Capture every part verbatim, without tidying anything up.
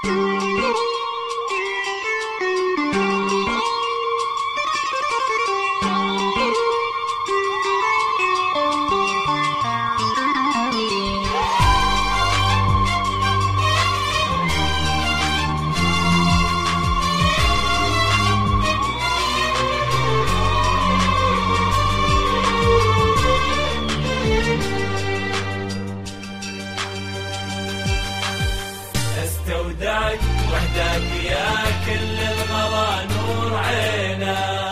استودعك وحدك يا كل الغلا نور عينا،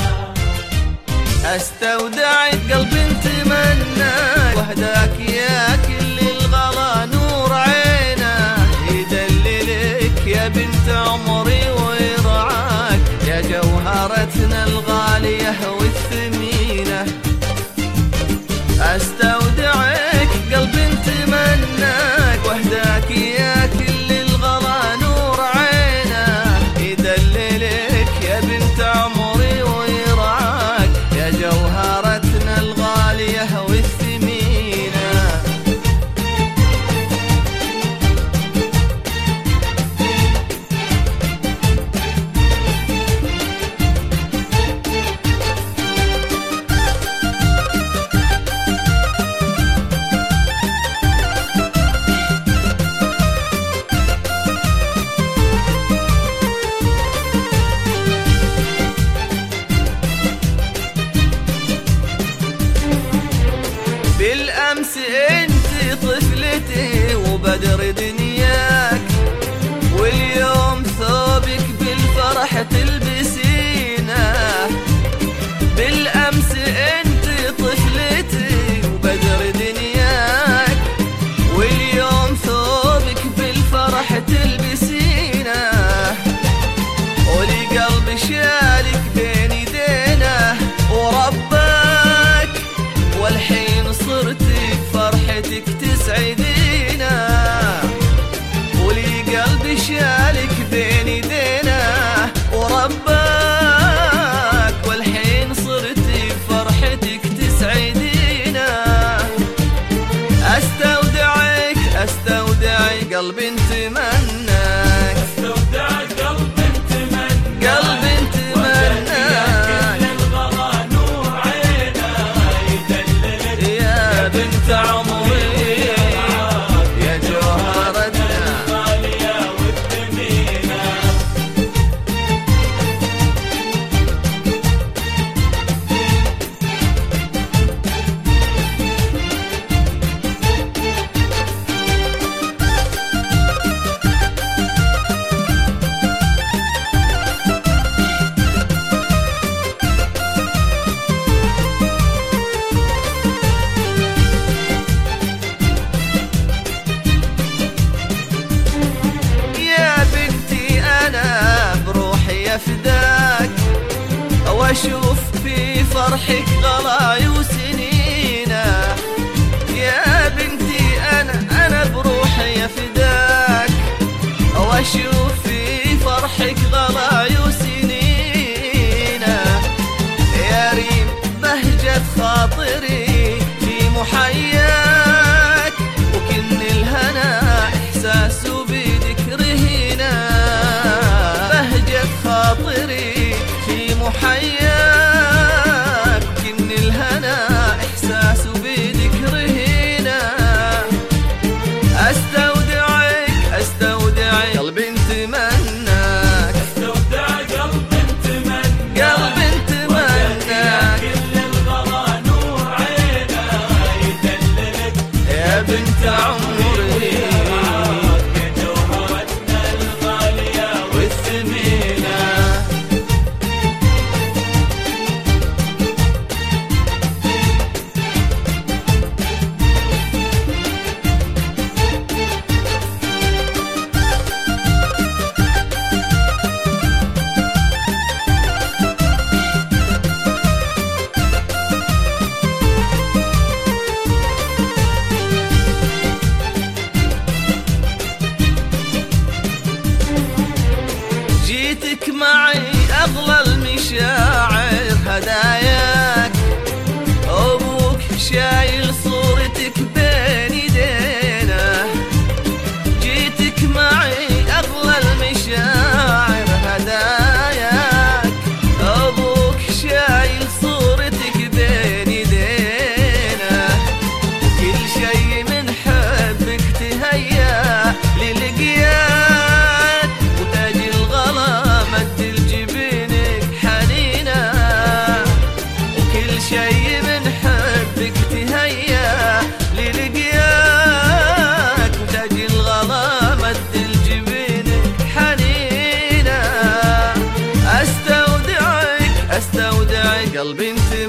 استودعك قلب انتمناك وحدك يا كل الغلا نور عينا، يدللك يا بنت عمري ويرعاك يا جوهرتنا الغالية والثمينة. استودعك قلب انتمناك وحدك يا كل الغلا نور عينا، يدللك يا بنت عمري ويرعاك يا جوهرتنا الغالية والثمينة. بالأمس انت طفلتي وبدر دنياك، واليوم ثوبك بالفرح تلبسينه. بالأمس انت طفلتي وبدر دنياك، واليوم ثوبك بالفرح تلبسينه. ولقلب شالك بين يدينه ورباك، والحين صرتي بفرحتك تسعدينا. ولي قلبي شالك بين يدينا ورباك، والحين صرتي بفرحتك تسعدينا. استودعك استودعك قلب انتمناك، استودعك قلب انتمناك، قلب انتمناك بنت عمري يا جوهرتنا الغالية والثمينة. فداك واشوف في فرحك غلاي وسنينه. يا بنتي انا انا بروحي فداك واشوف في فرحك غلاي وسنينه. يا ريم بهجة خاطري في محياك، وكن الهنا احساس بيدك رهينه. بهجة خاطري في محياك، كن الهنا قلبي انت